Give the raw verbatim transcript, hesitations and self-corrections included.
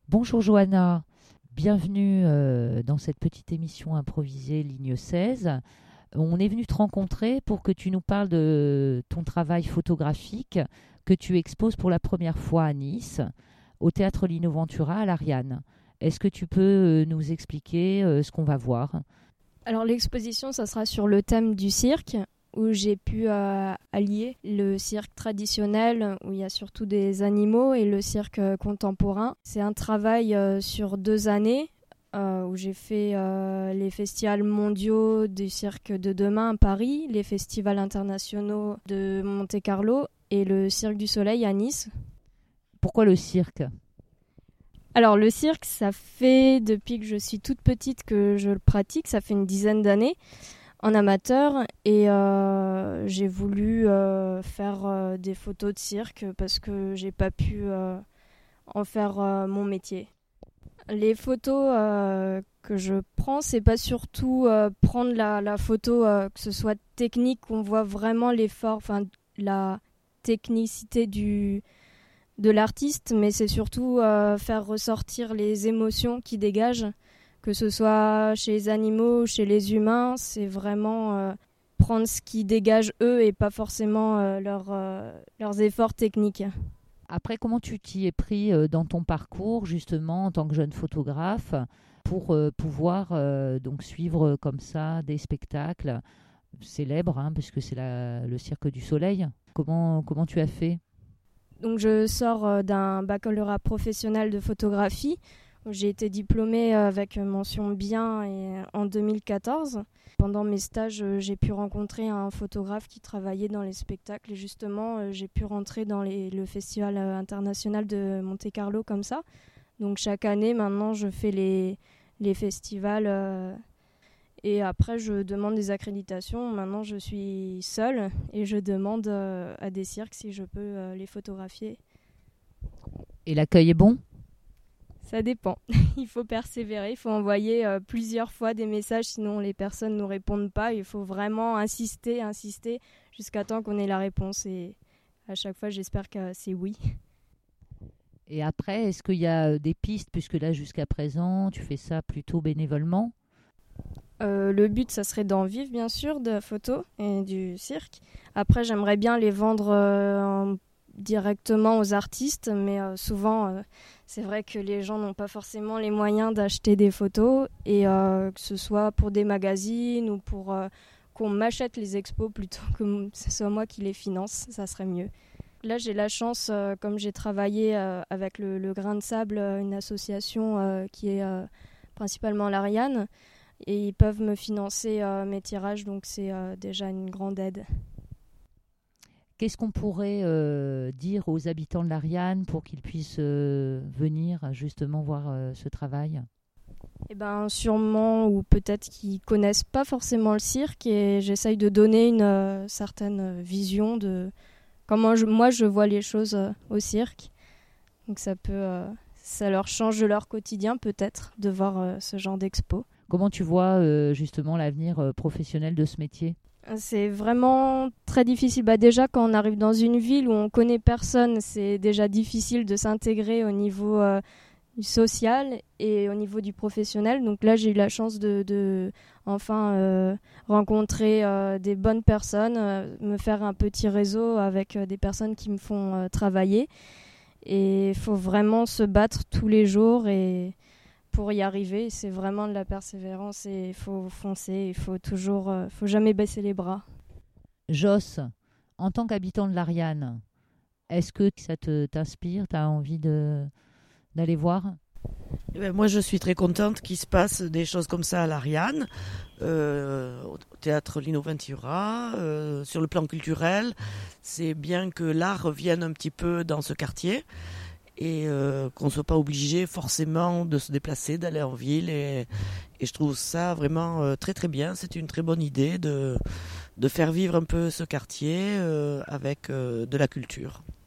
Bonjour Johanna, bienvenue euh, dans cette petite émission improvisée Ligne seize. On est venu te rencontrer pour que tu nous parles de ton travail photographique que tu exposes pour la première fois à Nice, au Théâtre Lino Ventura à l'Ariane. Est-ce que tu peux euh, nous expliquer euh, ce qu'on va voir? Alors l'exposition, ça sera sur le thème du cirque, où j'ai pu euh, allier le cirque traditionnel, où il y a surtout des animaux, et le cirque euh, contemporain. C'est un travail euh, sur deux années, euh, où j'ai fait euh, les festivals mondiaux du cirque de demain à Paris, les festivals internationaux de Monte-Carlo et le Cirque du Soleil à Nice. Pourquoi le cirque? Alors le cirque, ça fait depuis que je suis toute petite que je le pratique, ça fait une dizaine d'années en amateur, et euh, j'ai voulu euh, faire euh, des photos de cirque parce que j'ai pas pu euh, en faire euh, mon métier. Les photos euh, que je prends, c'est pas surtout euh, prendre la, la photo euh, que ce soit technique, qu'on voit vraiment l'effort, enfin la technicité du de l'artiste, mais c'est surtout euh, faire ressortir les émotions qui dégagent, que ce soit chez les animaux, chez les humains. C'est vraiment euh, prendre ce qui dégage eux et pas forcément euh, leur, euh, leurs efforts techniques. Après, comment tu t'y es pris euh, dans ton parcours, justement, en tant que jeune photographe, pour euh, pouvoir euh, donc suivre euh, comme ça des spectacles célèbres, hein, puisque c'est la- le Cirque du Soleil. Comment, comment tu as fait? Donc je sors euh, d'un baccalauréat professionnel de photographie. J'ai été diplômée avec mention bien et, en deux mille quatorze. Pendant mes stages, euh, j'ai pu rencontrer un photographe qui travaillait dans les spectacles, et justement, euh, j'ai pu rentrer dans les- le festival euh, international de Monte-Carlo comme ça. Donc chaque année, maintenant, je fais les, les festivals euh, et après, je demande des accréditations. Maintenant, je suis seule et je demande euh, à des cirques si je peux euh, les photographier. Et l'accueil est bon? Ça dépend. Il faut persévérer, il faut envoyer euh, plusieurs fois des messages, sinon les personnes ne nous répondent pas. Il faut vraiment insister, insister jusqu'à temps qu'on ait la réponse. Et à chaque fois, j'espère que c'est oui. Et après, est-ce qu'il y a euh, des pistes, puisque là, jusqu'à présent, tu fais ça plutôt bénévolement? Euh, le but, ça serait d'en vivre, bien sûr, de la photo et du cirque. Après, j'aimerais bien les vendre euh, en- directement aux artistes, mais euh, souvent, euh, c'est vrai que les gens n'ont pas forcément les moyens d'acheter des photos, et euh, que ce soit pour des magazines ou pour euh, qu'on m'achète les expos plutôt que m- ce soit moi qui les finance, ça serait mieux. Là, j'ai la chance, euh, comme j'ai travaillé euh, avec le, le Grain de Sable, euh, une association euh, qui est euh, principalement l'Ariane, et ils peuvent me financer euh, mes tirages, donc c'est euh, déjà une grande aide. Qu'est-ce qu'on pourrait euh, dire aux habitants de l'Ariane pour qu'ils puissent euh, venir justement voir euh, ce travail? Et ben sûrement, ou peut-être qu'ils connaissent pas forcément le cirque, et j'essaye de donner une euh, certaine vision de comment je- moi je vois les choses euh, au cirque. Donc ça peut, euh, ça leur change de leur quotidien peut-être de voir euh, ce genre d'expo. Comment tu vois euh, justement l'avenir euh, professionnel de ce métier? C'est vraiment très difficile. Bah déjà, quand on arrive dans une ville où on connaît personne, c'est déjà difficile de s'intégrer au niveau euh, du social et au niveau du professionnel. Donc là, j'ai eu la chance de, de enfin euh, rencontrer euh, des bonnes personnes, euh, me faire un petit réseau avec euh, des personnes qui me font euh, travailler. Et il faut vraiment se battre tous les jours, et pour y arriver, c'est vraiment de la persévérance, et il faut foncer, il faut toujours, euh, faut jamais baisser les bras. Joss, en tant qu'habitant de l'Ariane, est-ce que ça te t'inspire? Tu as envie de, d'aller voir? Eh ben, moi, je suis très contente qu'il se passe des choses comme ça à l'Ariane, euh, au théâtre Lino Ventura, euh, sur le plan culturel. C'est bien que l'art revienne un petit peu dans ce quartier, et euh, qu'on ne soit pas obligé forcément de se déplacer, d'aller en ville. Et, et je trouve ça vraiment euh, très très bien. C'est une très bonne idée de, de faire vivre un peu ce quartier euh, avec euh, de la culture.